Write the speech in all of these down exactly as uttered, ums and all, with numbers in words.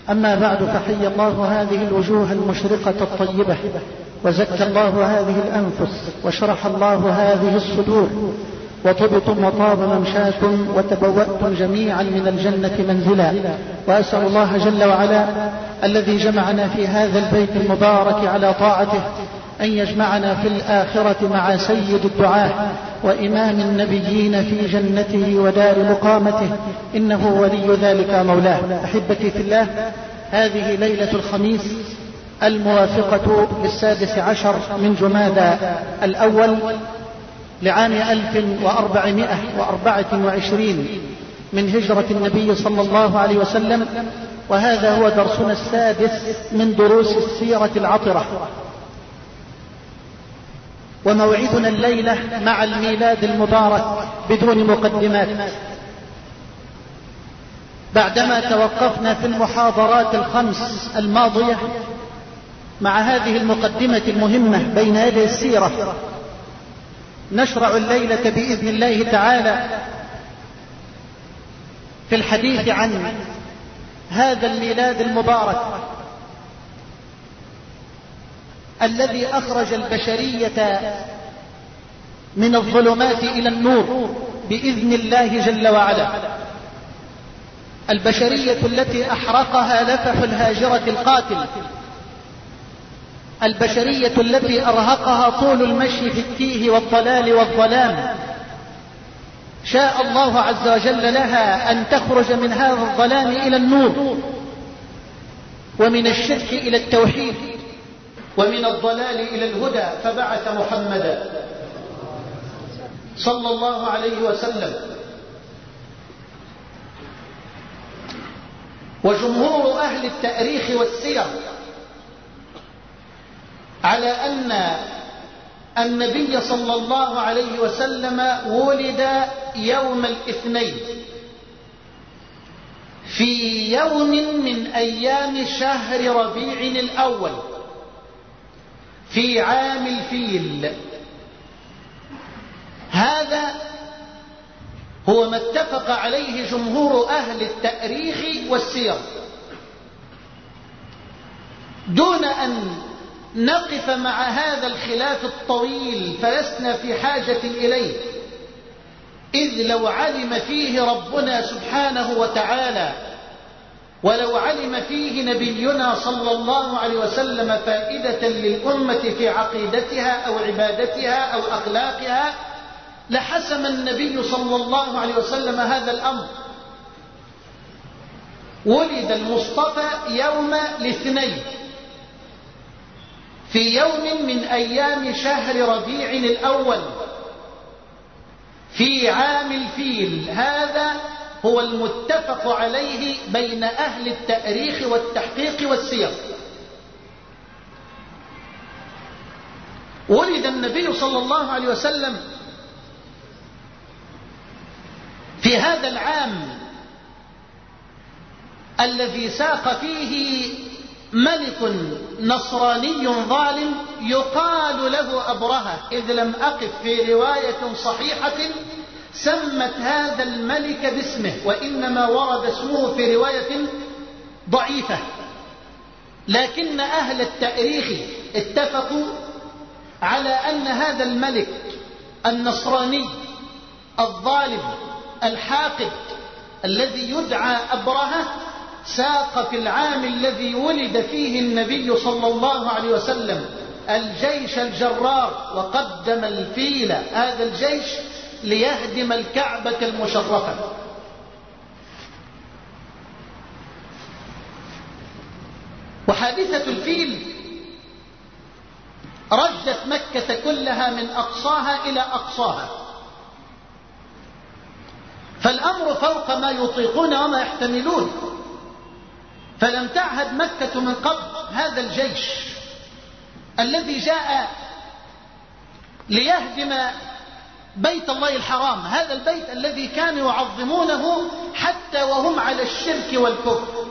أما بعد، فحي الله هذه الوجوه المشرقة الطيبة، وزكى الله هذه الأنفس، وشرح الله هذه الصدور، وطبتم وطاب ممشاكم، وتبوأتم جميعا من الجنة منزلا. وأسأل الله جل وعلا الذي جمعنا في هذا البيت المبارك على طاعته أن يجمعنا في الآخرة مع سيد الدعاة وإمام النبيين في جنته ودار مقامته، إنه ولي ذلك مولاه. أحبتي في الله، هذه ليلة الخميس الموافقة للسادس عشر من جمادى الأول لعام ألف وأربعمائة وأربعة وعشرين من هجرة النبي صلى الله عليه وسلم، وهذا هو درسنا السادس من دروس السيرة العطرة، وموعدنا الليلة مع الميلاد المبارك بدون مقدمات. بعدما توقفنا في المحاضرات الخمس الماضية مع هذه المقدمة المهمة بين يدي السيرة، نشرع الليلة بإذن الله تعالى في الحديث عن هذا الميلاد المبارك الذي أخرج البشرية من الظلمات إلى النور بإذن الله جل وعلا. البشرية التي أحرقها لفح الهاجرة القاتل، البشرية التي أرهقها طول المشي في التيه والضلال والظلام، شاء الله عز وجل لها أن تخرج من هذا الظلام إلى النور، ومن الشرك إلى التوحيد، ومن الضلال إلى الهدى، فبعث محمدا صلى الله عليه وسلم. وجمهور أهل التاريخ والسير على أن النبي صلى الله عليه وسلم ولد يوم الاثنين في يوم من أيام شهر ربيع الأول في عام الفيل. هذا هو ما اتفق عليه جمهور أهل التاريخ والسير، دون أن نقف مع هذا الخلاف الطويل فلسنا في حاجة إليه، إذ لو علم فيه ربنا سبحانه وتعالى ولو علم فيه نبينا صلى الله عليه وسلم فائدة للأمة في عقيدتها أو عبادتها أو أخلاقها لحسم النبي صلى الله عليه وسلم هذا الأمر. ولد المصطفى يوم الاثنين في يوم من أيام شهر ربيع الأول في عام الفيل. هذا هو المتفق عليه بين أهل التاريخ والتحقيق والسير. ولد النبي صلى الله عليه وسلم في هذا العام الذي ساق فيه ملك نصراني ظالم يقال له أبرهة، إذ لم أقف في رواية صحيحة سمت هذا الملك باسمه، وإنما ورد اسمه في رواية ضعيفة. لكن أهل التاريخ اتفقوا على أن هذا الملك النصراني الظالم الحاقد الذي يدعى أبرهة ساق في العام الذي ولد فيه النبي صلى الله عليه وسلم الجيش الجرار، وقدم الفيل هذا الجيش ليهدم الكعبة المشرفة. وحادثة الفيل رجت مكة كلها من أقصاها إلى أقصاها، فالأمر فوق ما يطيقون وما يحتملون. فلم تعهد مكة من قبل هذا الجيش الذي جاء ليهدم بيت الله الحرام، هذا البيت الذي كانوا يعظمونه حتى وهم على الشرك والكفر.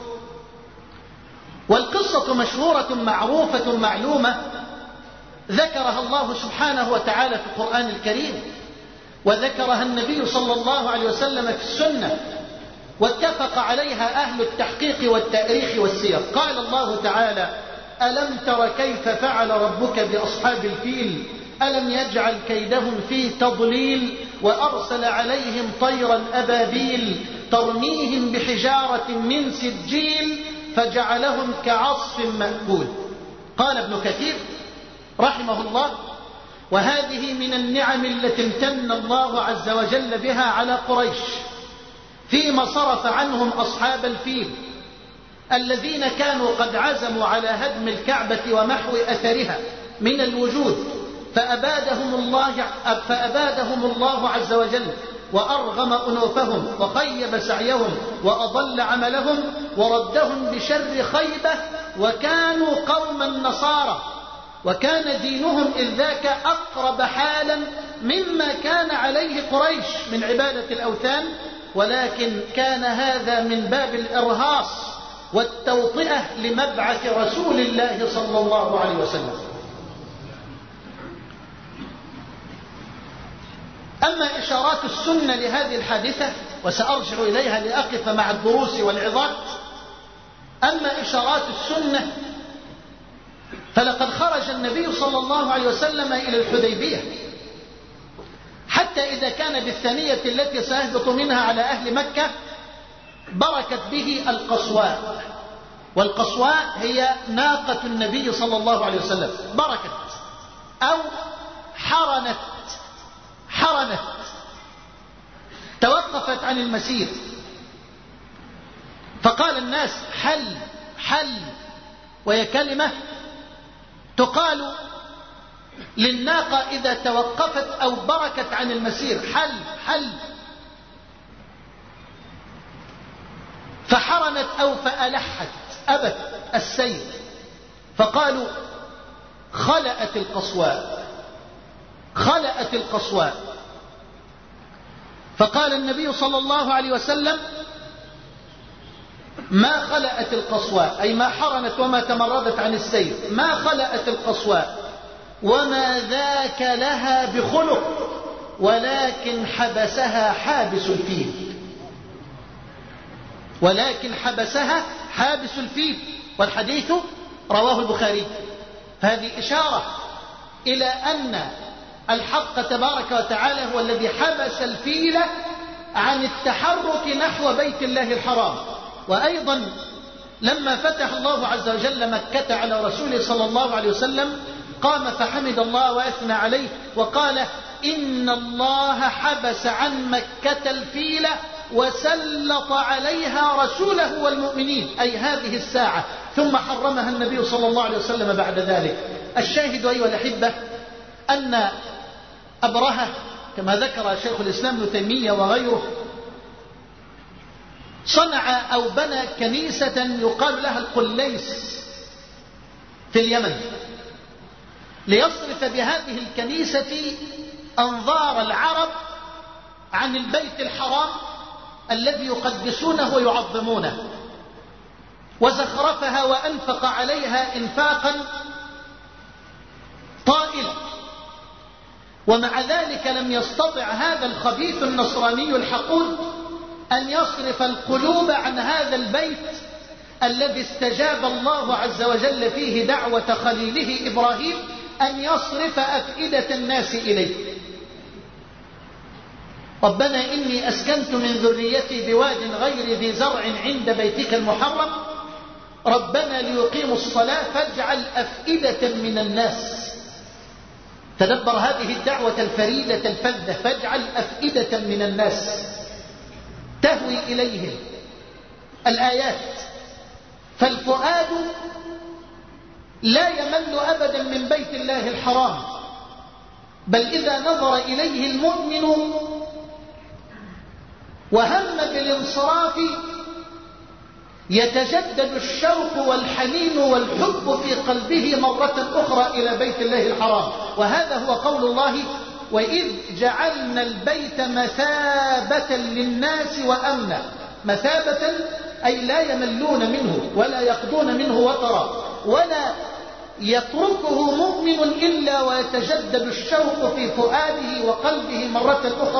والقصة مشهورة معروفة معلومة ذكرها الله سبحانه وتعالى في القرآن الكريم، وذكرها النبي صلى الله عليه وسلم في السنة، واتفق عليها أهل التحقيق والتاريخ والسير. قال الله تعالى: ألم تر كيف فعل ربك بأصحاب الفيل ألم يجعل كيدهم في تضليل وأرسل عليهم طيرا أبابيل ترميهم بحجارة من سجيل فجعلهم كعصف مأكول. قال ابن كثير رحمه الله: وهذه من النعم التي امتن الله عز وجل بها على قريش فيما صرف عنهم أصحاب الفيل الذين كانوا قد عزموا على هدم الكعبة ومحو أثرها من الوجود، فأبادهم الله, فأبادهم الله عز وجل وأرغم أنوفهم وخيب سعيهم وأضل عملهم وردهم بشر خيبة، وكانوا قوما نصارى، وكان دينهم إذ ذاك أقرب حالا مما كان عليه قريش من عبادة الأوثان، ولكن كان هذا من باب الإرهاص والتوطئة لمبعث رسول الله صلى الله عليه وسلم. أما إشارات السنة لهذه الحادثة وسأرجع إليها لأقف مع الدروس والعظات. أما إشارات السنة فلقد خرج النبي صلى الله عليه وسلم إلى الحديبية، حتى إذا كان بالثانية التي سيهبط منها على أهل مكة بركت به القصواء، والقصواء هي ناقة النبي صلى الله عليه وسلم، بركت أو حرنت حرنت توقفت عن المسير، فقال الناس: حل حل، وهي كلمة تقال للناقة إذا توقفت أو بركت عن المسير، حل حل. فحرنت أو فألحت، أبت السير، فقالوا: خلأت القصواء خلأت القصواء. فقال النبي صلى الله عليه وسلم: ما خلأت القصواء، أي ما حرنت وما تمردت عن السير، ما خلأت القصواء وما ذاك لها بخلق، ولكن حبسها حابس الفيل، ولكن حبسها حابس الفيل. والحديث رواه البخاري. فهذه إشارة إلى أن الحق تبارك وتعالى هو الذي حبس الفيل عن التحرك نحو بيت الله الحرام. وأيضا لما فتح الله عز وجل مكة على رسوله صلى الله عليه وسلم قام فحمد الله وأثنى عليه وقال: إن الله حبس عن مكة الفيل وسلط عليها رسوله والمؤمنين، أي هذه الساعة، ثم حرمها النبي صلى الله عليه وسلم بعد ذلك. الشاهد أيها الأحبة أن أبرهة كما ذكر شيخ الإسلام ابن تيمية وغيره صنع أو بنى كنيسة يقال لها القليس في اليمن، ليصرف بهذه الكنيسة أنظار العرب عن البيت الحرام الذي يقدسونه ويعظمونه، وزخرفها وأنفق عليها إنفاقا طائلا. ومع ذلك لم يستطع هذا الخبيث النصراني الحقود أن يصرف القلوب عن هذا البيت الذي استجاب الله عز وجل فيه دعوة خليله إبراهيم أن يصرف أفئدة الناس إليه. ربنا إني أسكنت من ذريتي بواد غير ذي زرع عند بيتك المحرم ربنا ليقيموا الصلاة فاجعل أفئدة من الناس. تدبر هذه الدعوة الفريدة الفذة، فاجعل أفئدة من الناس تهوي إليهم الآيات. فالفؤاد لا يمل أبدا من بيت الله الحرام، بل إذا نظر إليه المؤمن وهم بالانصراف يتجدد الشوق والحنين والحب في قلبه مرة أخرى إلى بيت الله الحرام. وهذا هو قول الله: وإذ جعلنا البيت مثابة للناس وأمنا. مثابة أي لا يملون منه ولا يقضون منه وطرا، ولا يتركه مؤمن إلا ويتجدد الشوق في فؤاده وقلبه مرة أخرى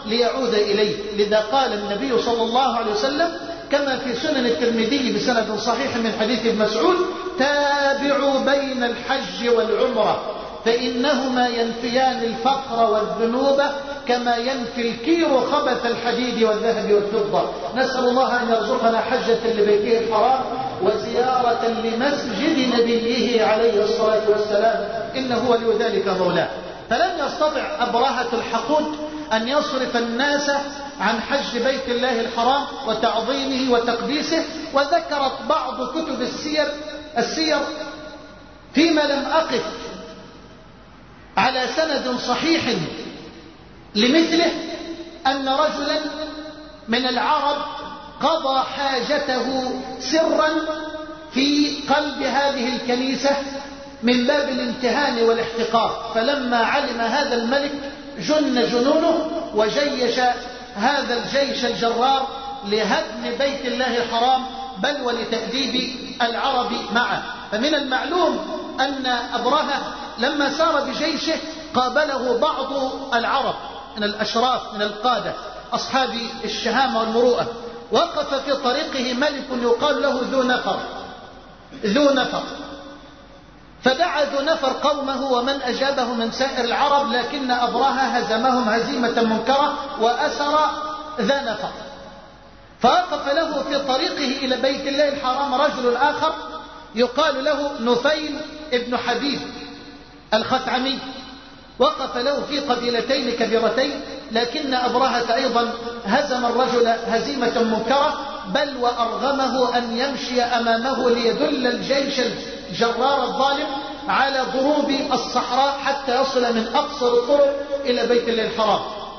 ليعود إليه. لذا قال النبي صلى الله عليه وسلم كما في سنن الترمذي بسند صحيح من حديث ابن مسعود: تابعوا بين الحج والعمرة فإنهما ينفيان الفقر والذنوب كما ينفي الكير خبث الحديد والذهب والفضة. نسأل الله أن يرزقنا حجة لبيته الحرام وزيارة لمسجد نبيه عليه الصلاة والسلام، إنه ولي ذلك مولاه. فلم يستطع أبرهة الحقود أن يصرف الناس عن حج بيت الله الحرام وتعظيمه وتقديسه. وذكرت بعض كتب السير السير فيما لم أقف على سند صحيح لمثله أن رجلا من العرب قضى حاجته سرا في قلب هذه الكنيسة من باب الامتهان والاحتقار، فلما علم هذا الملك جن جنونه وجيش هذا الجيش الجرار لهدم بيت الله الحرام بل ولتأديب العرب معه. فمن المعلوم أن أبرهة لما سار بجيشه قابله بعض العرب من الأشراف من القادة أصحاب الشهامة والمروءة. وقف في طريقه ملك يقال له ذو نفر ذو نفر فدعا ذو نفر قومه ومن أجابه من سائر العرب، لكن أبرهة هزمهم هزيمة منكرة وأسر ذا نفر. فوقف له في طريقه إلى بيت الله الحرام رجل آخر يقال له نفيل ابن حبيب الخثعمي، وقف له في قبيلتين كبيرتين، لكن أبرهة أيضا هزم الرجل هزيمة منكرة بل وأرغمه أن يمشي أمامه ليدل الجيش الجرار الظالم على ضروب الصحراء حتى يصل من أقصر الطرق إلى بيت الله الحرام.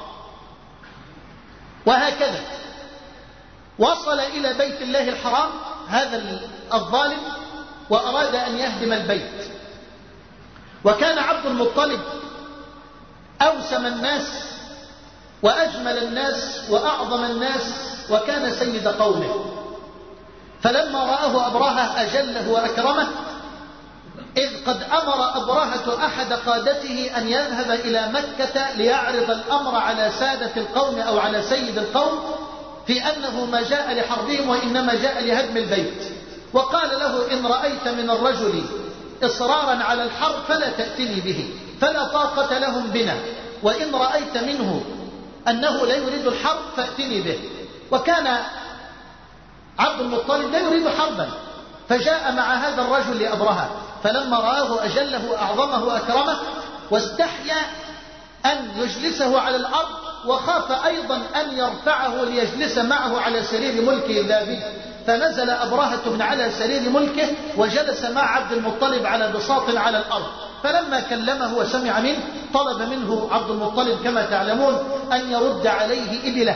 وهكذا وصل إلى بيت الله الحرام هذا الظالم وأراد أن يهدم البيت. وكان عبد المطلب أوسم الناس وأجمل الناس وأعظم الناس وكان سيد قومه. فلما رآه أبرهة أجله وأكرمه، إذ قد أمر أبرهة أحد قادته أن يذهب إلى مكة ليعرض الأمر على سادة القوم أو على سيد القوم في أنه ما جاء لحربهم وإنما جاء لهدم البيت. وقال له: إن رأيت من الرجل إصرارا على الحرب فلا تأتني به، فلا طاقة لهم بنا، وإن رأيت منه أنه لا يريد الحرب فأتني به. وكان عبد المطلب لا يريد حربا، فجاء مع هذا الرجل لأبرهة، فلما رآه أجله وأعظمه وأكرمه واستحيا أن يجلسه على الأرض، وخاف أيضا أن يرفعه ليجلس معه على سرير ملكه الذهبي، فنزل أبرهة من على سرير ملكه وجلس مع عبد المطلب على بساط على الأرض. فلما كلمه وسمع منه طلب منه عبد المطلب كما تعلمون أن يرد عليه إبله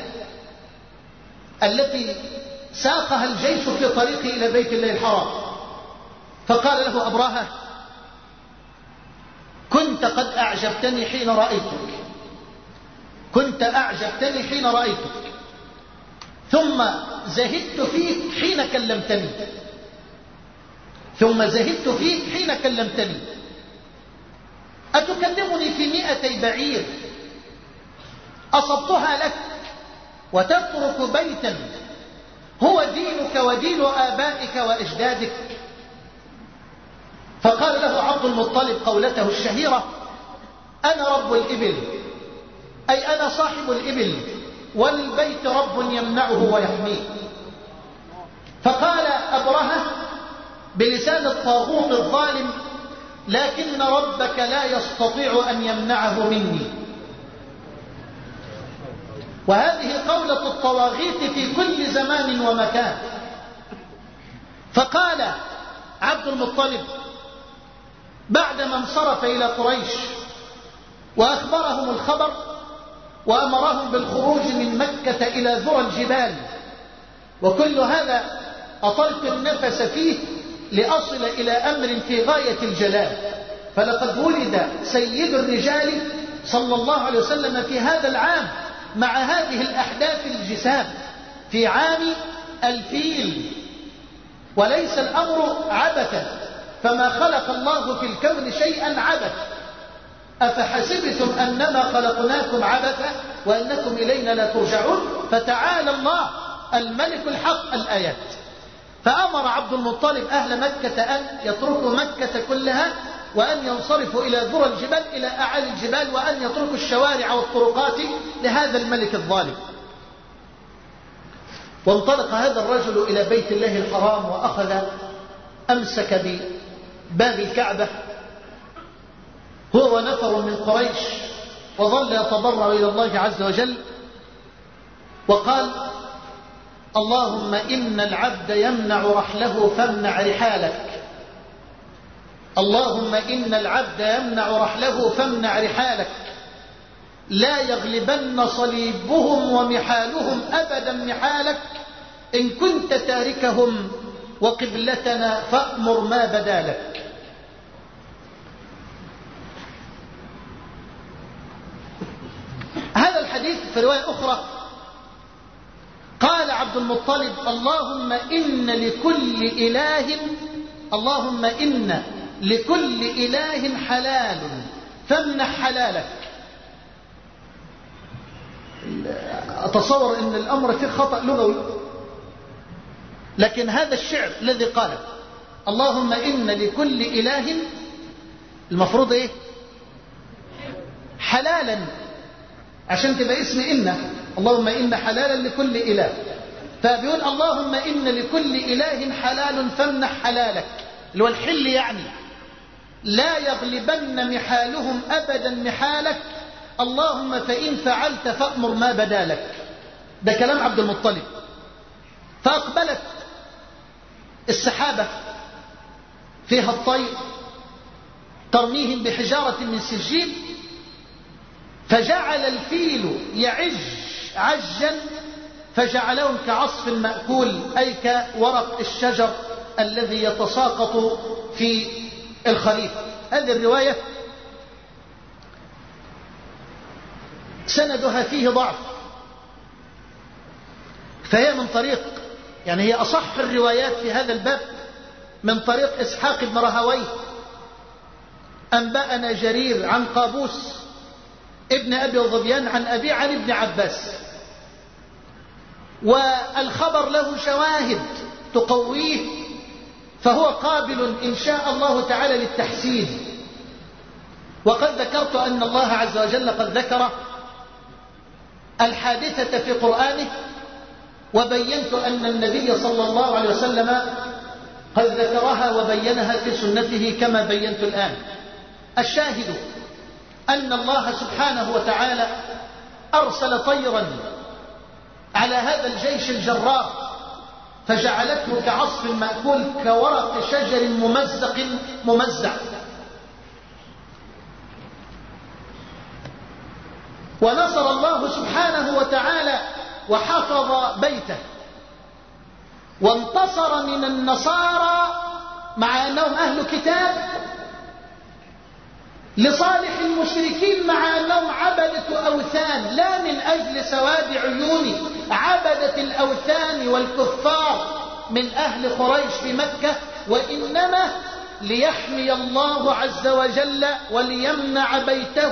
التي ساقها الجيش في طريقه إلى بيت الله الحرام. فقال له أبرهة: كنت قد أعجبتني حين رأيتك كنت أعجبتني حين رأيتك ثم زهدت فيك حين كلمتني ثم زهدت فيك حين كلمتني أتكلمني في مئتي بعير أصبتها لك وتترك بيتا هو دينك ودين آبائك وأجدادك؟ فقال له عبد المطلب قولته الشهيرة: أنا رب الإبل، أي أنا صاحب الإبل، وللبيت رب يمنعه ويحميه. فقال أبرهة بلسان الطاغوت الظالم: لكن ربك لا يستطيع أن يمنعه مني. وهذه قولة الطواغيت في كل زمان ومكان. فقال عبد المطلب بعدما انصرف إلى قريش وأخبرهم الخبر وأمرهم بالخروج من مكة إلى ذرى الجبال، وكل هذا أطلت النفس فيه لأصل إلى أمر في غاية الجلال. فلقد ولد سيد الرجال صلى الله عليه وسلم في هذا العام مع هذه الأحداث الجسام في عام الفيل، وليس الأمر عبثا، فما خلق الله في الكون شيئا عبث. أفحسبتم أنما خلقناكم عبثا وأنكم إلينا لا ترجعون، فتعالى الله الملك الحق. الآيات. فأمر عبد المطلب أهل مكة أن يتركوا مكة كلها وأن ينصرفوا إلى ذرى الجبال، إلى أعالي الجبال، وأن يتركوا الشوارع والطرقات لهذا الملك الظالم. وانطلق هذا الرجل إلى بيت الله الحرام، وأخذ أمسك بباب الكعبة هو ونفر من قريش، وظل يتضرع إلى الله عز وجل وقال: اللهم إن العبد يمنع رحله فامنع رحالك، اللهم إن العبد يمنع رحله فامنع رحالك، لا يغلبن صليبهم ومحالهم أبدا محالك، إن كنت تاركهم وقبلتنا فأمر ما بدالك. هذا الحديث في رواية أخرى قال عبد المطلب: اللهم إن لكل إله اللهم إن لكل إله حلال فامنح حلالك. أتصور أن الأمر فيه خطأ لغوي، لكن هذا الشعر الذي قاله اللهم إن لكل إله، المفروض إيه؟ حلالا، عشان تبقى اسم إن، اللهم إن حلالا لكل إله. فبيقول اللهم إن لكل إله حلال فامنح حلالك، اللي هو الحل يعني، لا يغلبن محالهم أبدا محالك، اللهم فإن فعلت فأمر ما بدالك. ده كلام عبد المطلب. فأقبلت السحابة فيها الطير ترميهم بحجارة من سجيل، فجعل الفيل يعج عجا فجعلهم كعصف مأكول، أي كورق الشجر الذي يتساقط في الخريف. هذه الرواية سندها فيه ضعف، فهي من طريق، يعني هي أصح الروايات في هذا الباب من طريق إسحاق بن راهويه. أنبأنا جرير عن قابوس ابن أبي ظبيان عن أبي عن ابن عباس، والخبر له شواهد تقويه، فهو قابل إن شاء الله تعالى للتحسين. وقد ذكرت أن الله عز وجل قد ذكر الحادثة في قرآنه، وبينت أن النبي صلى الله عليه وسلم قد ذكرها وبينها في سنته كما بينت الآن. الشاهد أن الله سبحانه وتعالى أرسل طيرا على هذا الجيش الجرار، فجعلته كعصف مأكول كورق شجر ممزق ممزع. ونصر الله سبحانه وتعالى وحفظ بيته، وانتصر من النصارى مع أنهم أهل كتاب لصالح المشركين مع أنهم عبدة أوثان، لا من أجل سواد عيون عبدة الأوثان والكفار من أهل قريش في مكة، وإنما ليحمي الله عز وجل وليمنع بيته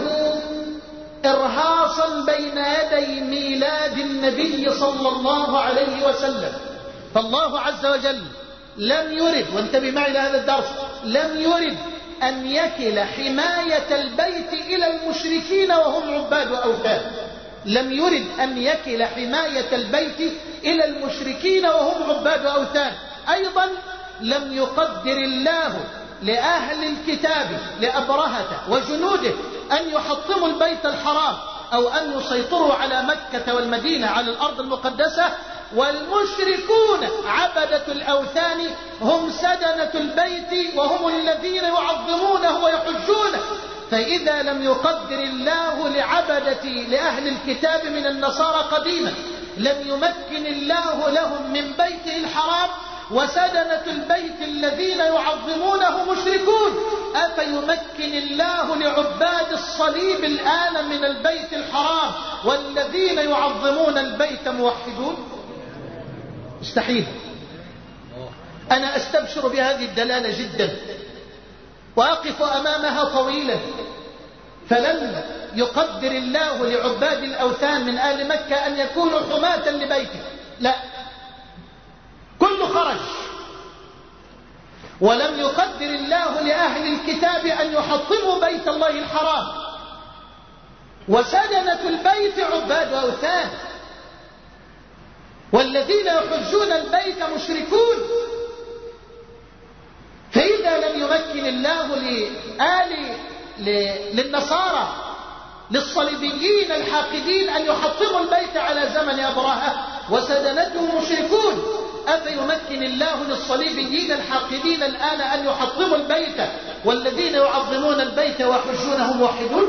إرهاصا بين يدي ميلاد النبي صلى الله عليه وسلم. فالله عز وجل لم يرد، وانتبه معي لهذا الدرس، لم يرد أن يكل حماية البيت إلى المشركين وهم عباد أوثان، لم يرد أن يكل حماية البيت إلى المشركين وهم عباد أوثان. أيضا لم يقدر الله لأهل الكتاب لأبرهة وجنوده أن يحطموا البيت الحرام أو أن يسيطروا على مكة والمدينة، على الأرض المقدسة، والمشركون عبدة الأوثان هم سدنة البيت وهم الذين يعظمونه ويحجونه. فإذا لم يقدر الله لعبدة لأهل الكتاب من النصارى قديما، لم يمكن الله لهم من بيته الحرام، وسدنة البيت الذين يعظمونه مشركون، أفيمكن الله لعباد الصليب الآن من البيت الحرام والذين يعظمون البيت موحدون؟ مستحيل. أنا أستبشر بهذه الدلالة جدا، وأقف أمامها طويلا، فلن يقدر الله لعباد الأوثان من آل مكة أن يكونوا حماة لبيته، لا، كل خرج. ولم يقدر الله لأهل الكتاب أن يحطموا بيت الله الحرام، وسدنة البيت عباد أوثان، والذين يحجون البيت مشركون. فإذا لم يمكن الله لآل للنصارى للصليبيين الحاقدين أن يحطموا البيت على زمن أبرهة وسدنته مشركون، أفيمكن الله للصليبيين الحاقدين الآن أن يحطموا البيت والذين يعظمون البيت ويحجونه موحدون؟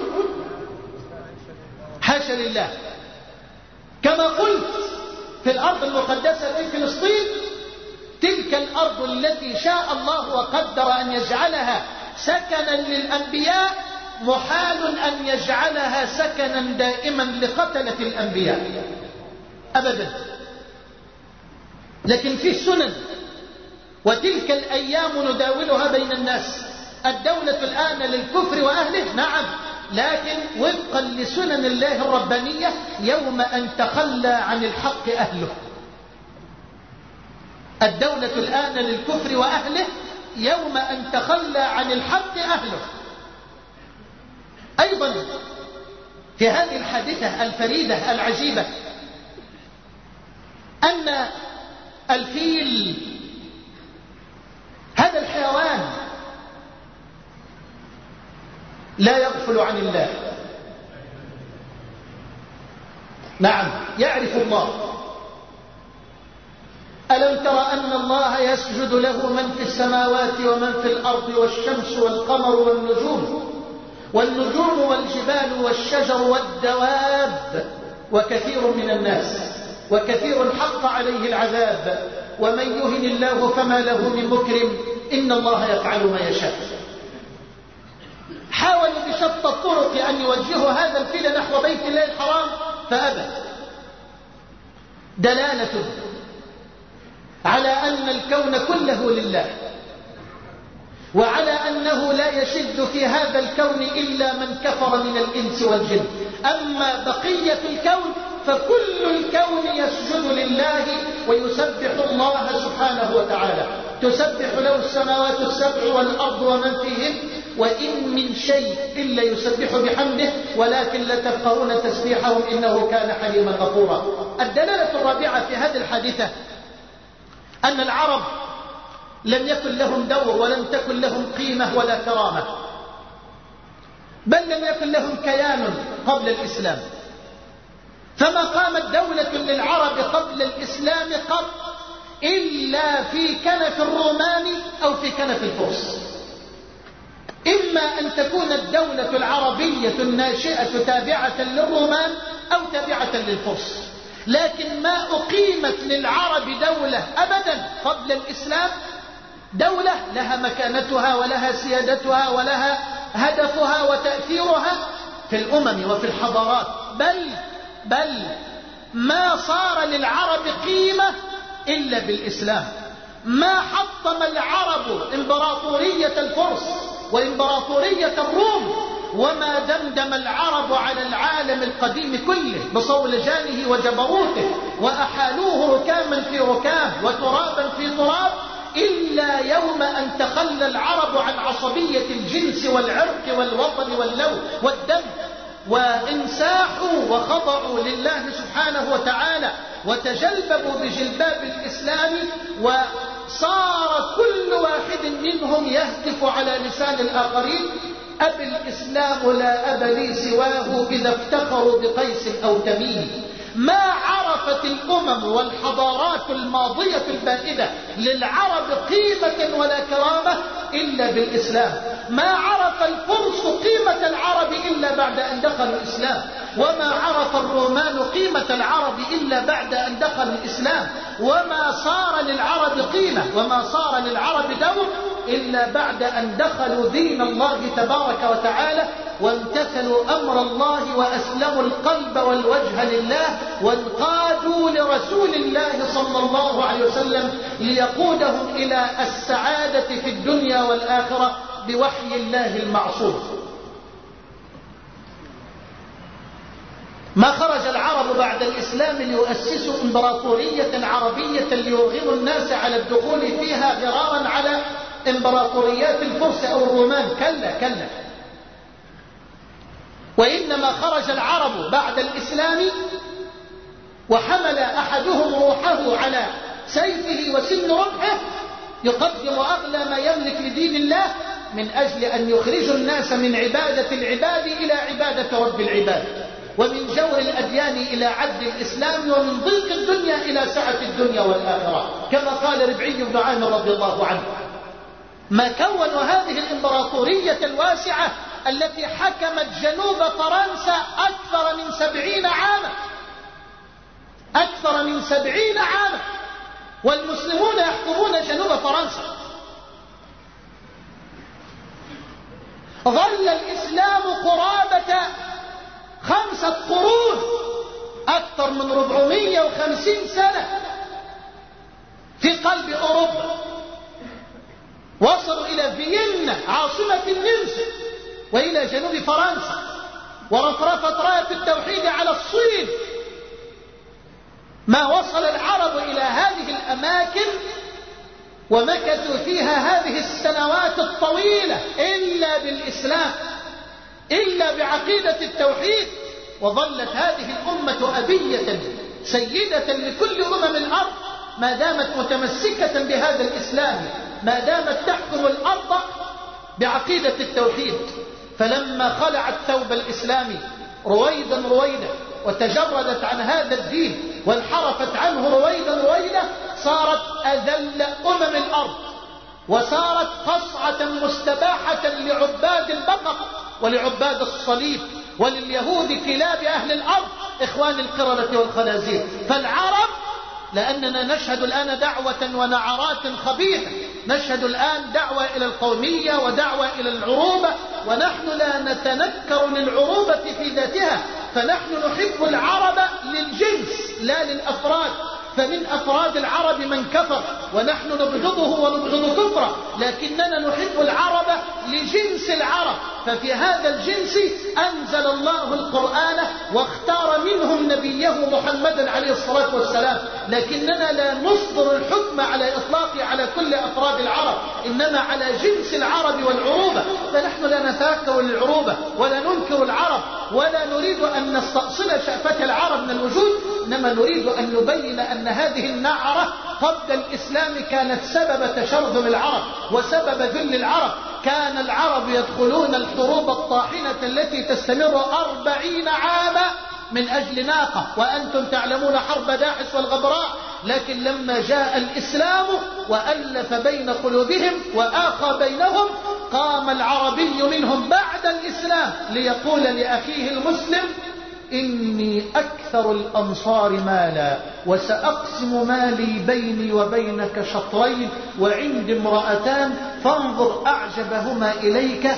حاشا لله. كما قلت في الأرض المقدسة في فلسطين، تلك الأرض التي شاء الله وقدر أن يجعلها سكنا للأنبياء، محال أن يجعلها سكنا دائما لقتلة الأنبياء أبدا. لكن في سنن، وتلك الأيام نداولها بين الناس. الدولة الآن للكفر وأهله، نعم، لكن وفقا لسنن الله الربانية يوم أن تخلى عن الحق أهله. الدولة الآن للكفر وأهله يوم أن تخلى عن الحق أهله. أيضا في هذه الحادثة الفريدة العجيبة أن الفيل، هذا الحيوان، لا يغفل عن الله. نعم، يعرف الله. ألم تر أن الله يسجد له من في السماوات ومن في الأرض والشمس والقمر والنجوم والنجوم والجبال والشجر والدواب وكثير من الناس، وكثير حق عليه العذاب، ومن يهن الله فما له من مكرم، إن الله يفعل ما يشاء. حاولوا بشتى الطرق أن يوجهوا هذا الفيل نحو بيت الله الحرام فأبى. دلالة على أن الكون كله لله، وعلى أنه لا يشد في هذا الكون إلا من كفر من الإنس والجن. أما بقية الكون فكل الكون يسجد لله ويسبح الله سبحانه وتعالى. تسبح له السماوات السبع والأرض ومن فيهن، وإن من شيء إلا يسبح بحمده ولكن لا تفقهون تسبيحهم إنه كان حليما غفورا. الدلالة الرابعة في هذه الحادثة أن العرب لم يكن لهم دور ولم تكن لهم قيمة ولا كرامة، بل لم يكن لهم كيان قبل الإسلام. فما قامت دولة للعرب قبل الإسلام قط إلا في كنف الرومان أو في كنف الفرس. إما أن تكون الدولة العربية الناشئة تابعة للرومان أو تابعة للفرس، لكن ما أقيمت للعرب دولة أبدا قبل الإسلام، دولة لها مكانتها ولها سيادتها ولها هدفها وتأثيرها في الأمم وفي الحضارات. بل بل ما صار للعرب قيمة إلا بالإسلام. ما حطم العرب إمبراطورية الفرس وإمبراطورية الروم، وما دمدم العرب على العالم القديم كله بصولجانه وجبروته وأحالوه ركاما في ركام وترابا في تراب، إلا يوم أن تخلى العرب عن عصبية الجنس والعرق والوطن واللون والدم، وانساحوا وخضعوا لله سبحانه وتعالى وتجلبوا بجلباب الإسلام، وصار كل واحد منهم يهتف على لسان الآخرين: أبي الإسلام لا أب لي سواه إذا افتخروا بقيس أو تميم. ما عرفت الأمم والحضارات الماضية البائدة للعرب قيمة ولا كرامة إلا بالإسلام. ما عرف الفرس قيمة العرب إلا بعد أن دخلوا الإسلام، وما عرف الرومان قيمة العرب إلا بعد أن دخلوا الإسلام، وما صار للعرب قيمة وما صار للعرب دور إلا بعد أن دخلوا دين الله تبارك وتعالى وامتثلوا أمر الله وأسلموا القلب والوجه لله وانقادوا لرسول الله صلى الله عليه وسلم ليقودهم إلى السعادة في الدنيا والآخرة بوحي الله المعصوم. ما خرج العرب بعد الإسلام ليؤسسوا إمبراطورية عربية ليرغموا الناس على الدخول فيها غرارا على إمبراطوريات الفرس أو الرومان، كلا كلا. وإنما خرج العرب بعد الإسلام وحمل أحدهم روحه على سيفه وسن رمحه يقدم أغلى ما يملك لدين الله من أجل أن يخرجوا الناس من عبادة العباد إلى عبادة رب العباد، ومن جور الأديان إلى عدل الإسلام، ومن ضيق الدنيا إلى سعة الدنيا والآخرة، كما قال ربعي بن عامر رضي الله عنه. ما كونوا هذه الإمبراطورية الواسعة التي حكمت جنوب فرنسا أكثر من سبعين عاما، أكثر من سبعين عاما، والمسلمون يحكمون جنوب فرنسا. ظل الإسلام قرابة خمسة قرون، أكثر من أربعمائة وخمسين سنة في قلب أوروبا. وصلوا إلى فيينا عاصمة النمسا وإلى جنوب فرنسا، ورفرفت راية التوحيد على الصين. ما وصل العرب إلى هذه الأماكن ومكثوا فيها هذه السنوات الطويلة إلا بالإسلام، إلا بعقيدة التوحيد. وظلت هذه الأمة أبية سيدة لكل أمم الأرض ما دامت متمسكة بهذا الإسلام، ما دامت تحكم الأرض بعقيدة التوحيد. فلما خلعت ثوب الإسلام رويدا رويدا وتجردت عن هذا الدين وانحرفت عنه رويدا رويدا، صارت أذل أمم الأرض، وصارت قصعة مستباحة لعباد البقر ولعباد الصليب ولليهود كلاب أهل الأرض إخوان القردة والخنازير. فالعرب، لأننا نشهد الآن دعوة ونعرات خبيثة، نشهد الآن دعوة إلى القومية ودعوة إلى العروبة، ونحن لا نتنكر للعروبة في ذاتها، فنحن نحب العرب للجنس لا للأفراد. فمن أفراد العرب من كفر ونحن نبغضه ونبغض كفره، لكننا نحب العرب لجنس العرب. ففي هذا الجنس أنزل الله القرآن واختار منهم نبيه محمدا عليه الصلاة والسلام. لكننا لا نصدر الحكم على إطلاقه على كل أفراد العرب، إنما على جنس العرب والعروبة. فنحن لا نتنكر للعروبة ولا ننكر العرب ولا نريد أن نستأصل شأفة العرب من الوجود، إنما نريد أن نبين أن هذه النعرة قبل الإسلام كانت سبب تشرذم العرب وسبب ذل العرب. كان العرب يدخلون الحروب الطاحنة التي تستمر أربعين عاما من أجل ناقة، وأنتم تعلمون حرب داحس والغبراء. لكن لما جاء الإسلام وألف بين قلوبهم وآخى بينهم، قام العربي منهم بعد الإسلام ليقول لأخيه المسلم: إني أكثر الأنصار مالا وسأقسم مالي بيني وبينك شطرين، وعندي امرأتان فانظر أعجبهما إليك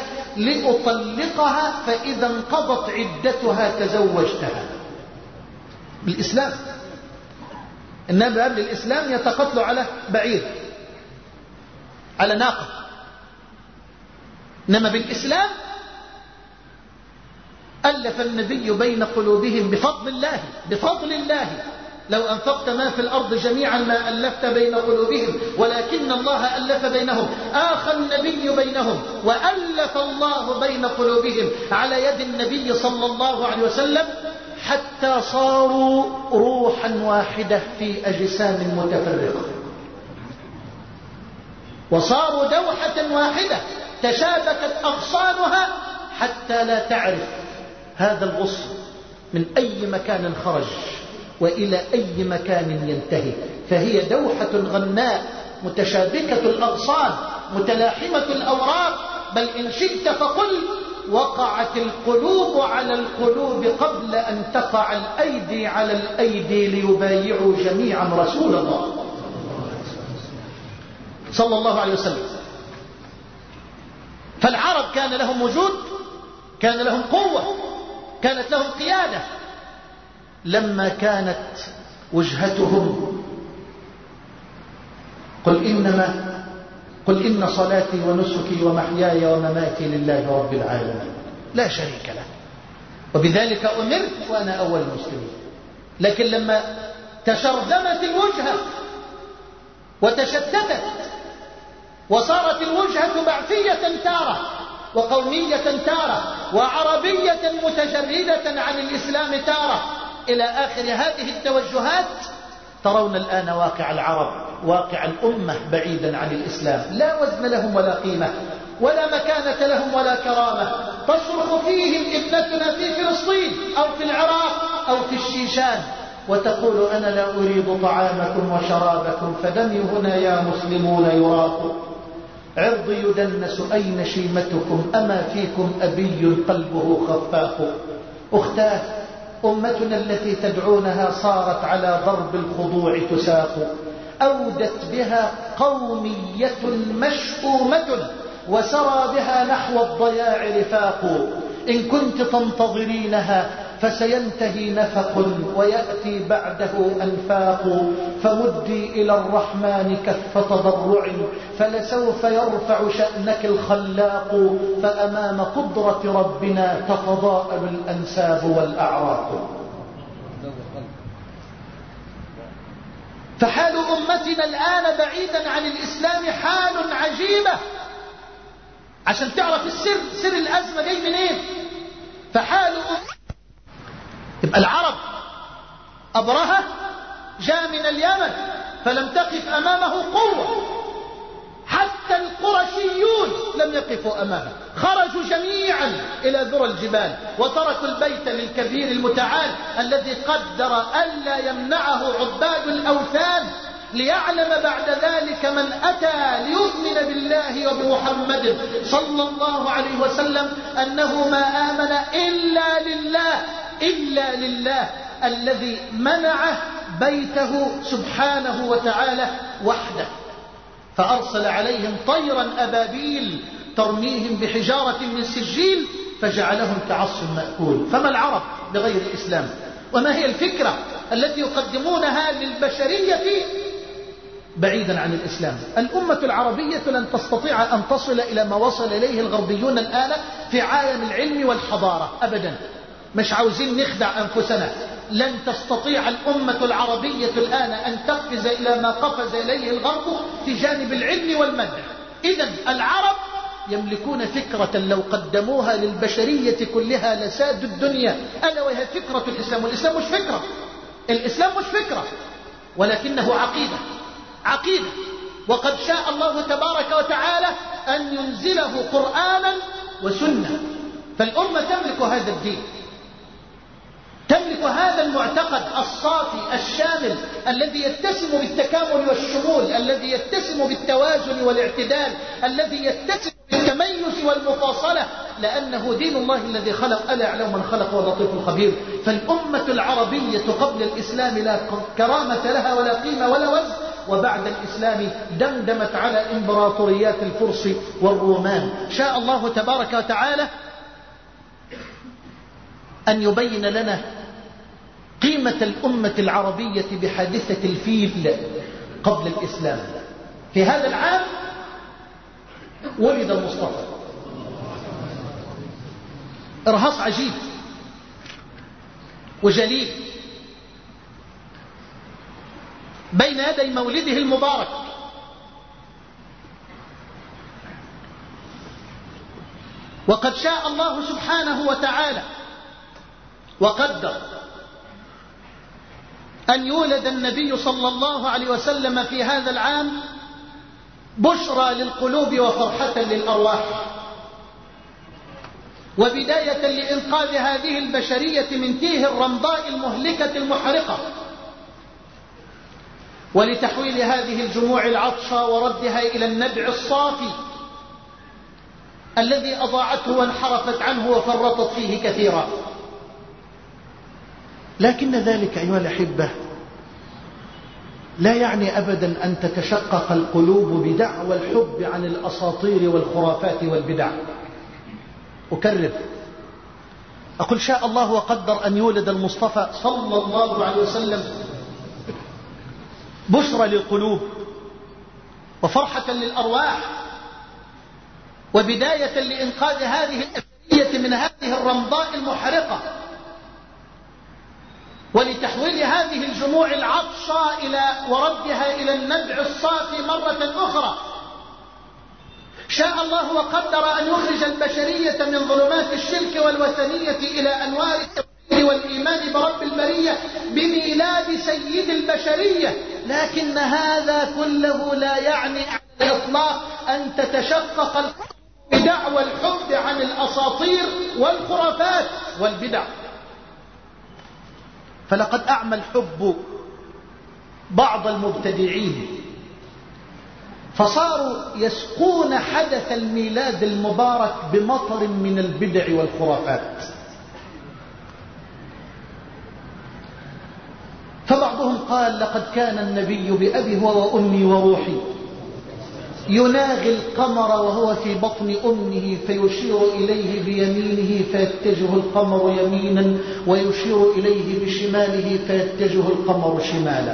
لأطلقها، فإذا انقضت عدتها تزوجتها. بالإسلام. النبي قبل الإسلام يتقتل على بعير، على ناقة، إنما بالإسلام ألف النبي بين قلوبهم بفضل الله، بفضل الله. لو أنفقت ما في الأرض جميعا ما ألفت بين قلوبهم ولكن الله ألف بينهم. آخى النبي بينهم وألف الله بين قلوبهم على يد النبي صلى الله عليه وسلم، حتى صاروا روحا واحدة في أجسام متفرقة، وصاروا دوحة واحدة تشابكت أغصانها حتى لا تعرف هذا الغصن من أي مكان خرج وإلى أي مكان ينتهي. فهي دوحة غناء متشابكة الأغصان متلاحمة الأوراق. بل إن شئت فقل: وقعت القلوب على القلوب قبل أن تقع الأيدي على الأيدي ليبايعوا جميعا رسول الله صلى الله عليه وسلم. فالعرب كان لهم وجود، كان لهم قوة، كانت لهم قيادة. لما كانت وجهتهم قل إنما قل إن صلاتي ونسكي ومحياي ومماتي لله رب العالمين لا شريك له، وبذلك أمرت وأنا أول المسلمين. لكن لما تشرذمت الوجهة وتشتتت وصارت الوجهة بعثية تارة وقومية تارة وعربية متجردة عن الإسلام تارة إلى آخر هذه التوجهات، ترون الآن واقع العرب، واقع الأمة بعيدا عن الإسلام، لا وزن لهم ولا قيمة ولا مكانة لهم ولا كرامة. تصرخ فيهم ابنتنا في فلسطين أو في العراق أو في الشيشان وتقول أنا لا أريد طعامكم وشرابكم فدمي هنا يا مسلمون يراق، عرضي يدنس أين شيمتكم أما فيكم أبي قلبه خفاق. أختاه، أمتنا التي تدعونها صارت على ضرب الخضوع تساق، أودت بها قومية مشؤومة وسرى بها نحو الضياع رفاق. إن كنت تنتظرينها فسينتهي نفق ويأتي بعده أنفاق، فمدي إلى الرحمن كف تضرع فلسوف يرفع شأنك الخلاق، فأمام قدرة ربنا تتضاءل الأنساب والأعراق. فحال أمتنا الآن بعيدا عن الإسلام حال عجيبة. عشان تعرف السر، سر الأزمة جاي منين إيه؟ فحال أمتنا، يبقى العرب أبرهة جاء من اليمن فلم تقف أمامه قوة، حتى القرشيون لم يقفوا أمامه، خرجوا جميعا إلى ذرى الجبال وتركوا البيت للكبير المتعال الذي قدر ألا يمنعه عباد الأوثان، ليعلم بعد ذلك من أتى ليؤمن بالله وبمحمد صلى الله عليه وسلم أنه ما آمن إلا لله إلا لله الذي منعه بيته سبحانه وتعالى وحده. فأرسل عليهم طيرا أبابيل ترميهم بحجارة من سجيل فجعلهم كعصف مأكول. فما العرب بغير الإسلام؟ وما هي الفكرة التي يقدمونها للبشرية بعيدا عن الإسلام؟ الأمة العربية لن تستطيع أن تصل إلى ما وصل إليه الغربيون الآن في عالم العلم والحضارة أبدا. مش عاوزين نخدع أنفسنا، لن تستطيع الأمة العربية الآن أن تقفز إلى ما قفز إليه الغرب في جانب العلم والمدح. إذن العرب يملكون فكرة لو قدموها للبشرية كلها لسادوا الدنيا، ألا وهي فكرة الإسلام. والإسلام مش فكرة، الإسلام مش فكرة ولكنه عقيدة. عقيدة، وقد شاء الله تبارك وتعالى أن ينزله قرآنا وسنة، فالأمة تملك هذا الدين، تملك هذا المعتقد الصافي الشامل الذي يتسم بالتكامل والشمول، الذي يتسم بالتوازن والاعتدال، الذي يتسم بالتميز والمفاصلة، لأنه دين الله الذي خلق، ألا يعلم من خلق واللطيف الخبير. فالأمة العربية قبل الإسلام لا كرامة لها ولا قيمة ولا وزن، وبعد الإسلام دمدمت على إمبراطوريات الفرس والرومان. شاء الله تبارك وتعالى أن يبين لنا قيمة الأمة العربية بحادثة الفيل قبل الإسلام. في هذا العام ولد المصطفى، إرهاص عجيب وجليل بين يدي مولده المبارك. وقد شاء الله سبحانه وتعالى وقدر أن يولد النبي صلى الله عليه وسلم في هذا العام بشرى للقلوب وفرحة للأرواح، وبداية لإنقاذ هذه البشرية من تيه الرمضاء المهلكة المحرقة، ولتحويل هذه الجموع العطشى وردها إلى النبع الصافي الذي أضاعته وانحرفت عنه وفرطت فيه كثيرا. لكن ذلك أيها الأحبة لا يعني أبدا أن تتشقق القلوب بدعوى الحب عن الأساطير والخرافات والبدع. أكرر، أقول شاء الله وقدر أن يولد المصطفى صلى الله عليه وسلم بشرى للقلوب وفرحة للأرواح، وبداية لإنقاذ هذه البشرية من هذه الرمضاء المحرقة ولتحويل هذه الجموع العطشة إلى وردها إلى النبع الصافي مرة أخرى. شاء الله وقدر أن يخرج البشرية من ظلمات الشرك والوثنية إلى أنوار التوحيد والإيمان برب البرية بميلاد سيد البشرية، لكن هذا كله لا يعني على الإطلاق أن تتشقق القلوب بدعوى الحب عن الأساطير والخرافات والبدع. فلقد أعمى الحب بعض المبتدعين، فصاروا يسقون حدث الميلاد المبارك بمطر من البدع والخرافات. فبعضهم قال لقد كان النبي بأبي هو وأمي وروحي يناغي القمر وهو في بطن أمه فيشير إليه بيمينه فيتجه القمر يمينا ويشير إليه بشماله فيتجه القمر شمالا.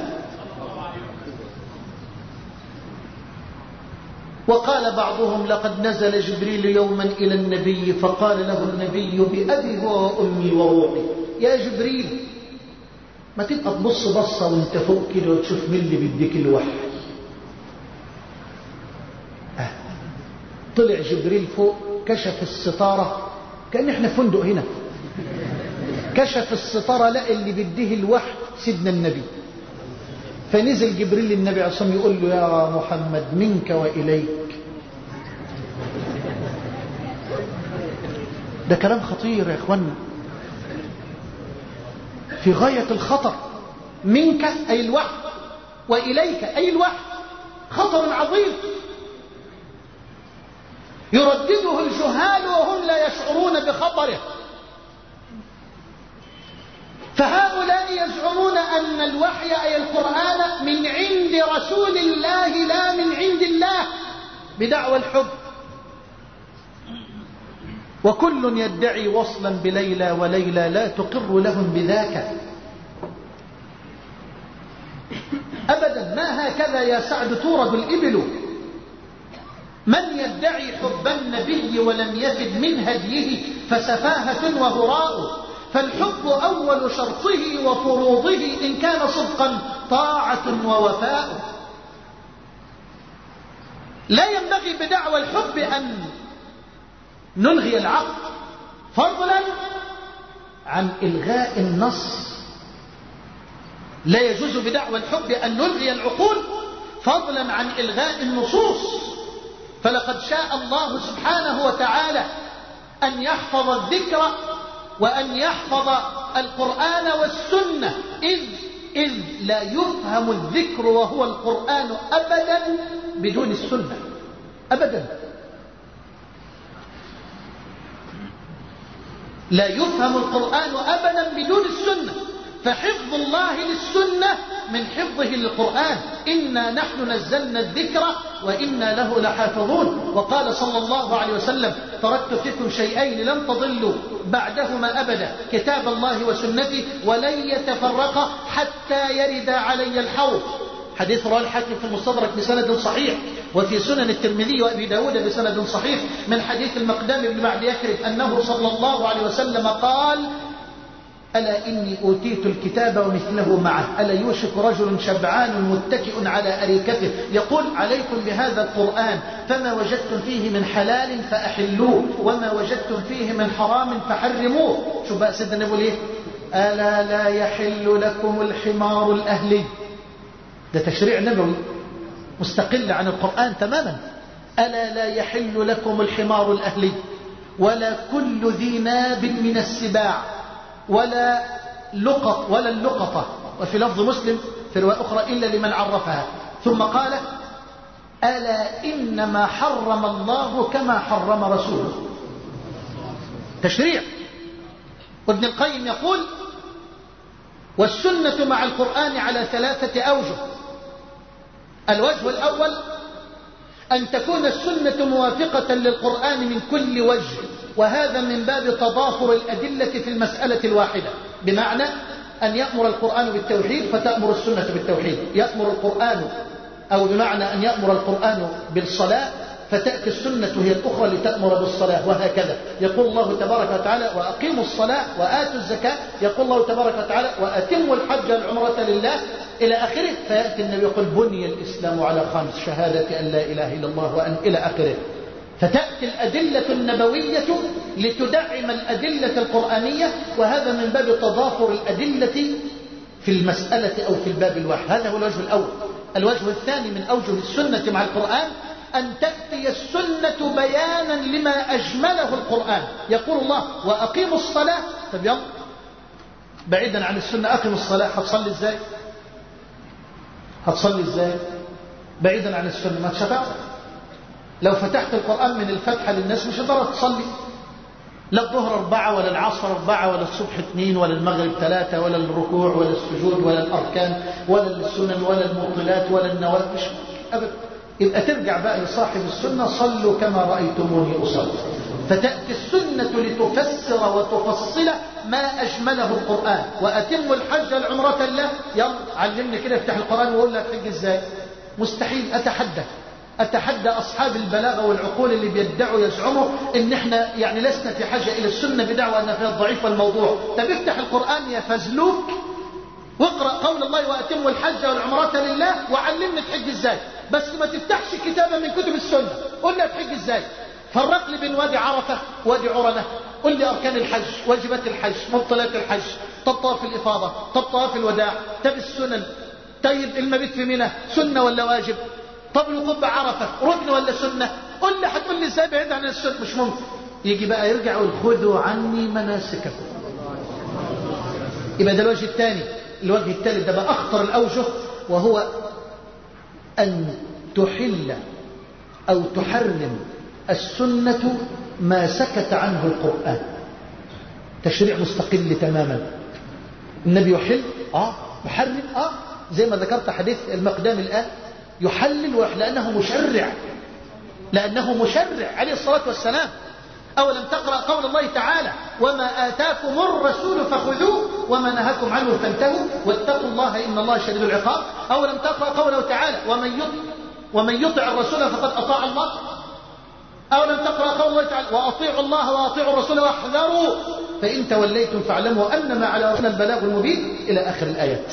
وقال بعضهم لقد نزل جبريل يوما إلى النبي فقال له النبي بأبي هو وأمي وروحي يا جبريل ما تبقى تبص بصة وانت فوق كده وتشوف مين اللي بيديك الوحي. آه. طلع جبريل فوق كشف الستارة كأن احنا فندق هنا، كشف الستارة لقى اللي بيديه الوحي سيدنا النبي. فنزل جبريل للنبي عليه الصلاة والسلام يقول له يا محمد منك وإليك. ده كلام خطير يا اخوانا، في غاية الخطر. منك أي الوحي وإليك أي الوحي، خطر عظيم يردده الجهال وهم لا يشعرون بخطره. فهؤلاء يزعمون أن الوحي أي القرآن من عند رسول الله لا من عند الله بدعوى الحب. وكل يدعي وصلا بليلى وليلى لا تقر لهم بذاك أبدا. ما هكذا يا سعد تورد الإبل. من يدعي حب النبي ولم يفد من هديه فسفاهة وهراء. فالحب أول شرطه وفروضه إن كان صدقا طاعة ووفاء. لا ينبغي بدعوى الحب أن نلغي العقل فضلا عن إلغاء النص. لا يجوز بدعوى الحب أن نلغي العقول فضلا عن إلغاء النصوص. فلقد شاء الله سبحانه وتعالى أن يحفظ الذكر وأن يحفظ القرآن والسنة إذ, إذ لا يفهم الذكر وهو القرآن أبدا بدون السنة أبدا. لا يفهم القرآن أبدا بدون السنة. فحفظ الله للسنة من حفظه للقرآن. إنا نحن نزلنا الذكر وإنا له لحافظون. وقال صلى الله عليه وسلم تركت فيكم شيئين لن تضلوا بعدهما أبدا كتاب الله وسنتي ولن يتفرقا حتى يرد علي الحوض. حديث رواه الحاكم في المستدرك بسند صحيح، وفي سنن الترمذي وأبي داود بسند صحيح من حديث المقدام بن معد يكرب أنه صلى الله عليه وسلم قال ألا إني أوتيت الكتاب ومثله معه ألا يوشك رجل شبعان متكئ على أريكته يقول عليكم بهذا القرآن فما وجدتم فيه من حلال فأحلوه وما وجدتم فيه من حرام فحرموه. شو بقى سيدنا نقول إيه؟ ألا لا يحل لكم الحمار الأهلي. ده تشريع نبوي مستقل عن القرآن تماما. ألا لا يحل لكم الحمار الأهلي ولا كل ذي ناب من السباع ولا لقط ولا اللقطة. وفي لفظ مسلم في رواية أخرى إلا لمن عرفها. ثم قال ألا إنما حرم الله كما حرم رسوله. تشريع. وابن القيم يقول والسنة مع القرآن على ثلاثة أوجه. الوجه الأول أن تكون السنة موافقة للقرآن من كل وجه، وهذا من باب تضافر الأدلة في المسألة الواحدة. بمعنى أن يأمر القرآن بالتوحيد فتأمر السنة بالتوحيد، يأمر القرآن أو بمعنى أن يأمر القرآن بالصلاة فتأتي السنة هي الأخرى لتأمر بالصلاة، وهكذا. يقول الله تبارك وتعالى وأقيموا الصلاة وآتوا الزكاة، يقول الله تبارك وتعالى وأتموا الحج والعمرة لله إلى آخره. فيأتي النبي يقول بني الإسلام على خمس: شهادة أن لا إله إلا الله وأن إلى آخره. فتأتي الأدلة النبوية لتدعم الأدلة القرآنية، وهذا من باب تضافر الأدلة في المسألة أو في الباب الواحد. هذا هو الوجه الأول. الوجه الثاني من أوجه السنة مع القرآن أن تأتي السنة بيانا لما أجمله القرآن. يقول الله وأقيموا الصلاة. طب يلا بعيدا عن السنة، أقيم الصلاة، هتصلي إزاي؟ هتصلي إزاي بعيدا عن السنة؟ ما تشتغل. لو فتحت القرآن من الفتحة للناس مش هتقدر تصلي، لا الظهر أربعة ولا العصر أربعة ولا الصبح اثنين ولا المغرب ثلاثة ولا الركوع ولا السجود ولا الأركان ولا السنن ولا المبطلات ولا النوافل، مش أبدا. يبقى ترجع بقى لصاحب السنة: صلوا كما رأيتموني أصلي. فتأتي السنة لتفسر وتفصل ما أجمله القرآن. وأتموا الحج والعمرة لله. يلا علمني كده، افتح القرآن وقول لك حج ازاي. مستحيل. أتحدى أتحدى أصحاب البلاغة والعقول اللي بيدعوا يزعموا إن إحنا يعني لسنا في حاجة إلى السنة بدعوة أن فيها الضعيف والموضوع. طب افتح القرآن يا فزلوك واقرأ قول الله وأتموا الحج والعمرة لله وعلمني تحج ازاي. بس ما تفتحش كتابا من كتب السنة قول لي تحج ازاي. فرق لي بين وادي عرفة وادي عرنة. قل لي أركان الحج، واجبات الحج، مبطلات الحج، طب طواف الإفاضة، طب طواف الوداع، طب السنن. طيب المبيت في منى سنة ولا واجب؟ طب الوقوف بعرفة ركن ولا سنة؟ قل لي. هتقول لي ازاي بعيد عن السنة؟ مش ممكن. يجي بقى يرجع يقول خذوا عني مناسككم. يبقى ده الوجه الثاني. الوجه الثالث ده بقى أخطر الأوجه، وهو أن تحل أو تحرم السنة ما سكت عنه القرآن. تشريع مستقل تماما. النبي يحل آه يحرم آه زي ما ذكرت حديث المقدام الآن، يحلل لأنه مشرع، لأنه مشرع عليه الصلاة والسلام. أولم تقرأ قول الله تعالى وما آتاكم الرسول فخذوه وما نهاكم عنه فانتهوا واتقوا الله إن الله شديد العقاب. أولم تقرأ قوله تعالى ومن يطع ومن يطع الرسول فقد أطاع الله. أولم تقرأ قول الله تعالى وأطيعوا الله وأطيعوا الرسول واحذروا فإن توليتم فاعلموا أنما على رسولنا البلاغ المبين إلى آخر الآيات.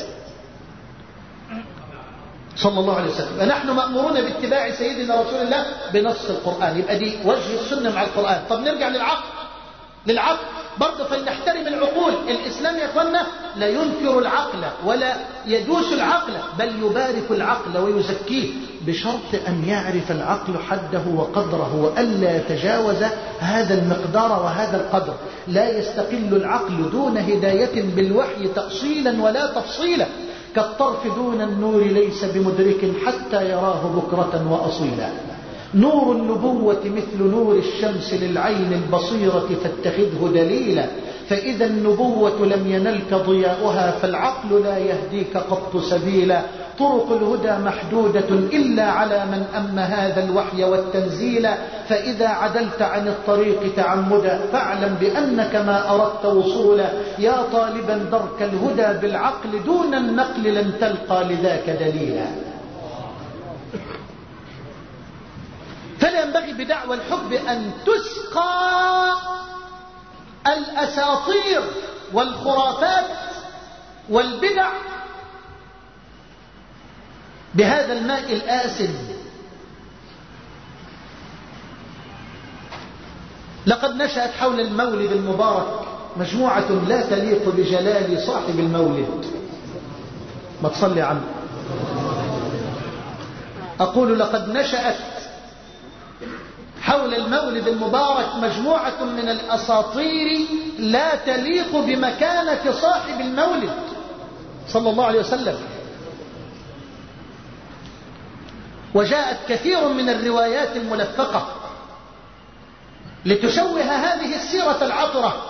صلى الله عليه وسلم. فنحن مأمورون باتباع سيدنا رسول الله بنص القرآن. يبقى دي وجه السنة مع القرآن. طب نرجع للعقل. للعقل برضه فلنحترم العقول. الإسلام يا أخوانا لا ينكر العقل ولا يدوس العقل، بل يبارك العقل ويزكيه، بشرط أن يعرف العقل حده وقدره وألا يتجاوز هذا المقدار وهذا القدر. لا يستقل العقل دون هداية بالوحي تأصيلا ولا تفصيلا، كالطرف دون النور ليس بمدرك حتى يراه بكرة وأصيلا. نور النبوة مثل نور الشمس للعين البصيرة فاتخذه دليلا، فإذا النبوة لم ينلك ضياؤها فالعقل لا يهديك قط سبيلا. طرق الهدى محدودة إلا على من أم هذا الوحي والتنزيل، فإذا عدلت عن الطريق تعمدا فاعلم بأنك ما أردت وصولا. يا طالبا درك الهدى بالعقل دون النقل لن تلقى لذاك دليلا. فلا ينبغي بدعوى الحب أن تسقى الأساطير والخرافات والبدع بهذا الماء الآسن. لقد نشأت حول المولد المبارك مجموعة لا تليق بجلال صاحب المولد. ما تصلي عنه. أقول لقد نشأت حول المولد المبارك مجموعة من الأساطير لا تليق بمكانة صاحب المولد صلى الله عليه وسلم. وجاءت كثير من الروايات الملفقة لتشوه هذه السيرة العطرة،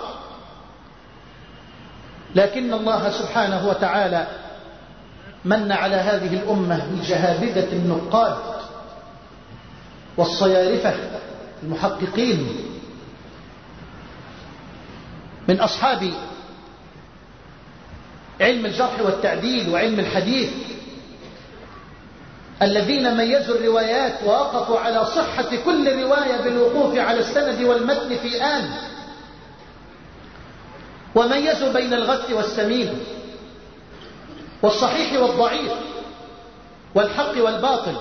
لكن الله سبحانه وتعالى من على هذه الأمة الجهابذة النقاد والصيارفة المحققين من أصحاب علم الجرح والتعديل وعلم الحديث الذين ميزوا الروايات ووقفوا على صحة كل رواية بالوقوف على السند والمتن في آن، وميزوا بين الغث والسمين والصحيح والضعيف والحق والباطل.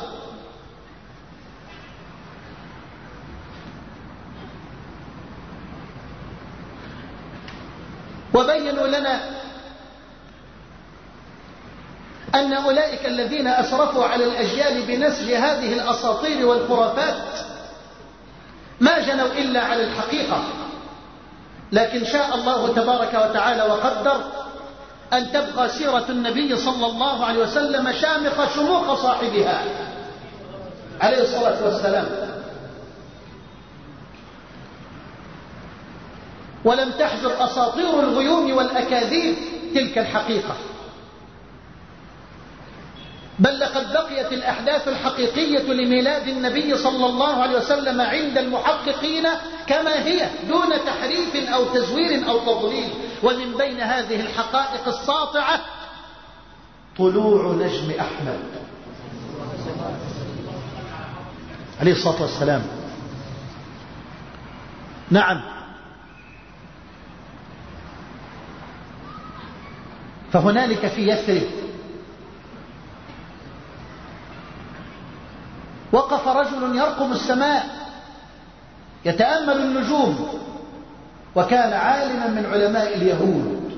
وبينوا لنا أن أولئك الذين أسرفوا على الأجيال بنسج هذه الأساطير والخرافات ما جنوا إلا على الحقيقة، لكن شاء الله تبارك وتعالى وقدر أن تبقى سيرة النبي صلى الله عليه وسلم شامخة شموخ صاحبها عليه الصلاة والسلام، ولم تحجر أساطير الغيوم والأكاذيب تلك الحقيقة، بل لقد بقيت الأحداث الحقيقية لميلاد النبي صلى الله عليه وسلم عند المحققين كما هي دون تحريف أو تزوير أو تضليل. ومن بين هذه الحقائق الساطعة طلوع نجم أحمد عليه الصلاة والسلام. نعم، فهنالك في يثرب وقف رجل يرقم السماء يتأمل النجوم، وكان عالما من علماء اليهود.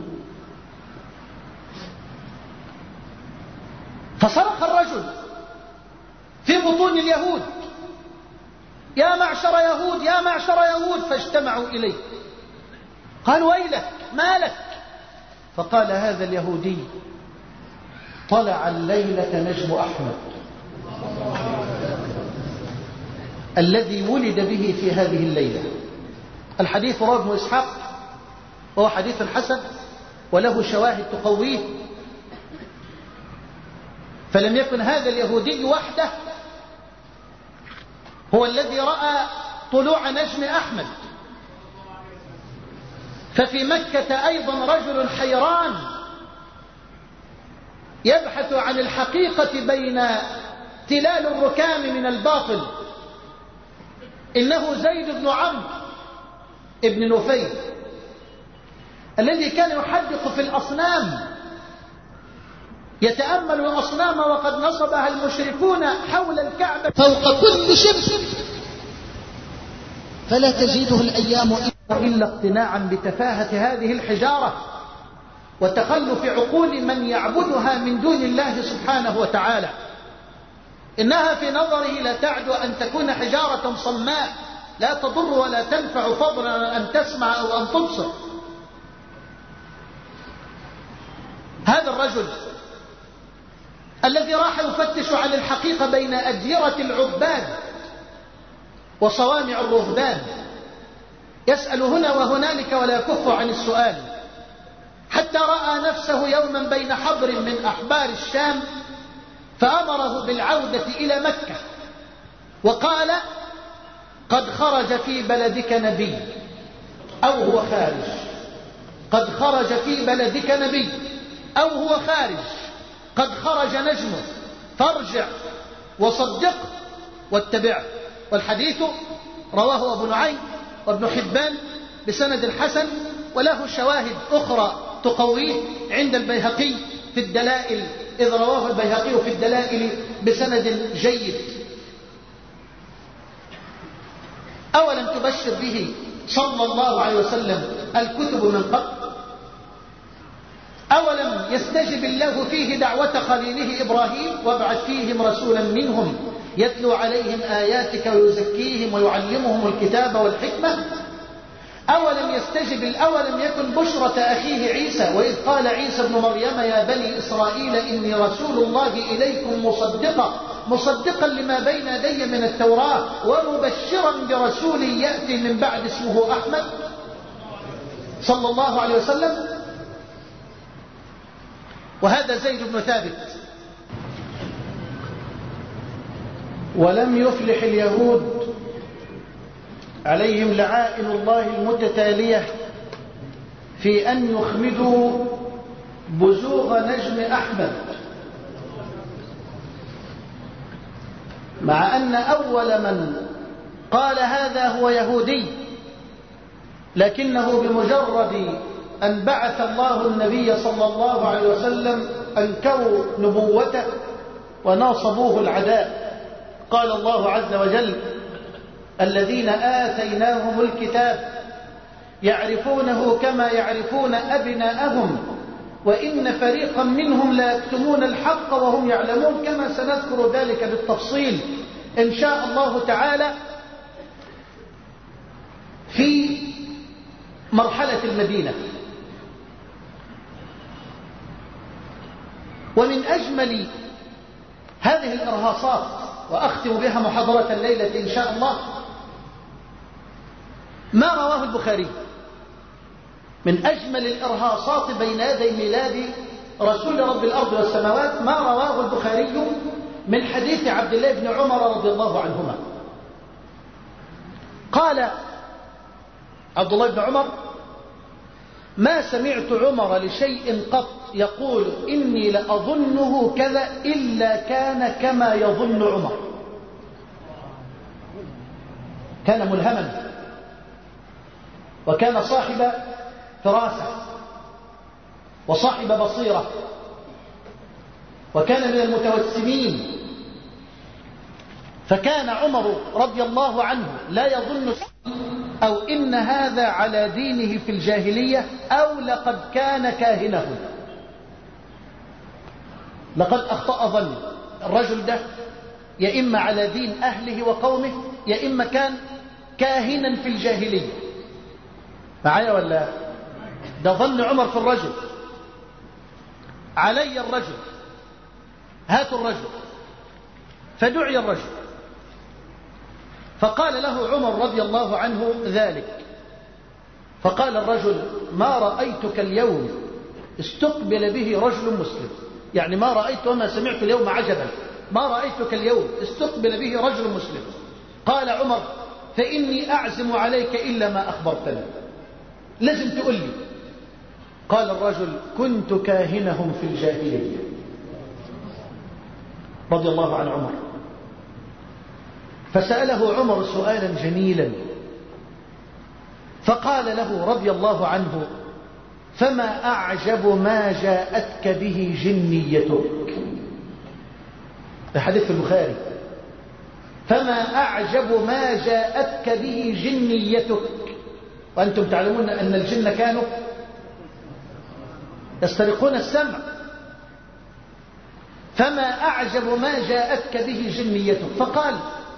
فصرخ الرجل في بطون اليهود: يا معشر يهود يا معشر يهود! فاجتمعوا إليه قالوا: ويلك، ما لك؟ فقال هذا اليهودي: طلع الليلة نجم أحمد الذي ولد به في هذه الليلة. الحديث رواه ابن إسحاق وهو حديث حسن وله شواهد تقويه. فلم يكن هذا اليهودي وحده هو الذي رأى طلوع نجم أحمد، ففي مكة أيضا رجل حيران يبحث عن الحقيقة بين تلال الركام من الباطل. إنه زيد بن عمرو ابن نفيل الذي كان يحدق في الأصنام، يتأمل الأصنام وقد نصبها المشركون حول الكعبة فوق كل شبر، فلا تزيده الأيام إلا اقتناعا بتفاهة هذه الحجارة وتخلف عقول من يعبدها من دون الله سبحانه وتعالى. إنها في نظره لا تعد أن تكون حجارة صماء لا تضر ولا تنفع، فضلا أن تسمع أو أن تبصر. هذا الرجل الذي راح يفتش عن الحقيقة بين أديرة العباد وصوامع الرهبان يسأل هنا وهنالك ولا يكف عن السؤال، حتى رأى نفسه يوما بين حبر من أحبار الشام فأمره بالعودة إلى مكة وقال: قد خرج في بلدك نبي، أو هو خارج، قد خرج في بلدك نبي أو هو خارج، قد خرج نجمه، فارجع وصدق واتبعه. والحديث رواه أبو نعيم وابن حبان بسند حسن، وله شواهد أخرى تقويه عند البيهقي في الدلائل، إذ رواه البيهقي في الدلائل بسند جيد. أولم تبشر به صلى الله عليه وسلم الكتب من قبل؟ أولم يستجب الله فيه دعوة خليله إبراهيم: وابعث فيهم رسولا منهم يتلو عليهم آياتك ويزكيهم ويعلمهم الكتاب والحكمة؟ أولم يستجب الأولم يكن بشرة أخيه عيسى وإذ قال عيسى ابن مريم يا بني إسرائيل إني رسول الله إليكم مصدقا مصدقا لما بين يدي من التوراة ومبشرا برسول يأتي من بعد اسمه أحمد صلى الله عليه وسلم. وهذا زيد بن ثابت. ولم يفلح اليهود عليهم لعائن الله المتتالية في أن يخمدوا بزوغ نجم أحمد مع أن أول من قال هذا هو يهودي، لكنه بمجرد أن بعث الله النبي صلى الله عليه وسلم أنكروا نبوته وناصبوه العداء. قال الله عز وجل: الذين آتيناهم الكتاب يعرفونه كما يعرفون أبناءهم وإن فريقا منهم لا يكتمون الحق وهم يعلمون، كما سنذكر ذلك بالتفصيل إن شاء الله تعالى في مرحلة المدينة. ومن أجمل هذه الإرهاصات، وأختم بها محاضرة الليلة إن شاء الله، ما رواه البخاري من أجمل الإرهاصات بين يدي ميلاد رسول رب الأرض والسماوات، ما رواه البخاري من حديث عبد الله بن عمر رضي الله عنهما. قال عبد الله بن عمر: ما سمعت عمر لشيء قط يقول إني لأظنه كذا إلا كان كما يظن عمر. كان ملهما، وكان صاحب فراسة، وصاحب بصيرة، وكان من المتوسمين. فكان عمر رضي الله عنه لا يظن أو إن هذا على دينه في الجاهلية أو لقد كان كاهنه. لقد أخطأ ظن الرجل ده، يا إما على دين أهله وقومه، يا إما كان كاهنا في الجاهلية. معايا ولا؟ ده ظن عمر في الرجل. علي الرجل، هاتوا الرجل. فدعي الرجل، فقال له عمر رضي الله عنه ذلك. فقال الرجل: ما رأيتك اليوم استقبل به رجل مسلم، يعني ما رأيت وما سمعت اليوم عجبا، ما رأيتك اليوم استقبل به رجل مسلم. قال عمر: فإني أعزم عليك إلا ما أخبرتني، لازم تقول لي. قال الرجل: كنت كاهنهم في الجاهلية. رضي الله عن عمر. فسأله عمر سؤالا جميلا، فقال له رضي الله عنه: فما أعجب ما جاءتك به جنيتك. الحديث في البخاري. فما أعجب ما جاءتك به جنيتك. وأنتم تعلمون أن الجن كانوا يسترقون السمع. فما أعجب ما جاءتك به جنيتك. فقال: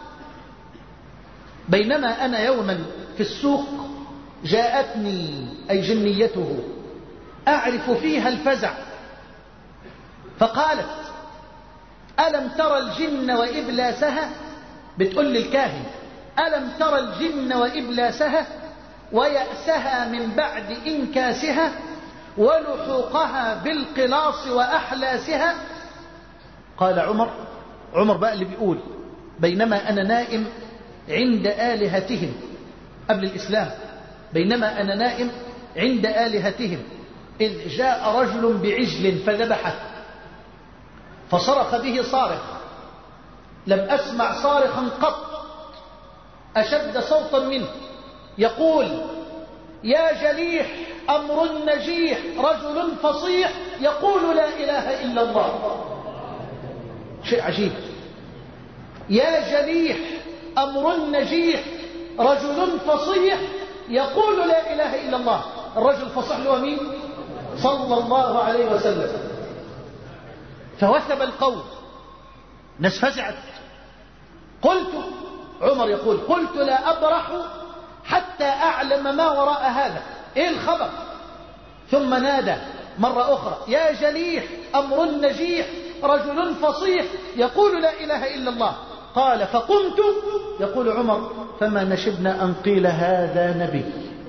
بينما أنا يوما في السوق جاءتني أي جنيته أعرف فيها الفزع، فقالت: ألم ترى الجن وإبلاسها؟ بتقول للكاهن: ألم ترى الجن وإبلاسها ويأسها من بعد إنكاسها ولحوقها بالقلاص وأحلاسها؟ قال عمر، عمر بقى اللي بيقول: بينما أنا نائم عند آلهتهم قبل الإسلام، بينما أنا نائم عند آلهتهم إذ جاء رجل بعجل فذبحه، فصرخ به صارخ، لم أسمع صارخا قط أشد صوتا منه، يقول: يا جليح أمر نجيح رجل فصيح يقول لا إله إلا الله. شيء عجيب. يا جليح أمر نجيح رجل فصيح يقول لا إله إلا الله. الرجل الفصيح له مين؟ صلى الله عليه وسلم. فوثب القول، ناس فزعت. قلت، عمر يقول: قلت لا أبرح حتى أعلم ما وراء هذا، إيه الخبر؟ ثم نادى مرة أخرى: يا جليح أمر نجيح رجل فصيح يقول لا إله إلا الله. قال: فقمت، يقول عمر: فما نشبنا أن قيل هذا نبي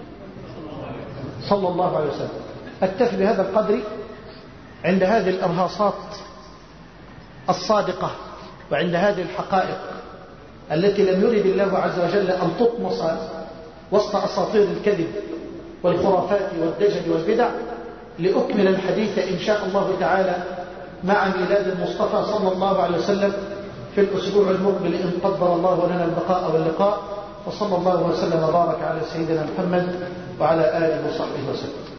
صلى الله عليه وسلم. أكتفي بهذا القدر عند هذه الإرهاصات الصادقة، وعند هذه الحقائق التي لم يرد الله عز وجل أن تطمس وسط أساطير الكذب والخرافات والدجل والبدع، لأكمل الحديث إن شاء الله تعالى مع ميلاد المصطفى صلى الله عليه وسلم في الأسبوع المقبل إن قدر الله لنا البقاء واللقاء. وصلى الله وسلم وبارك على سيدنا محمد وعلى آله وصحبه وسلم.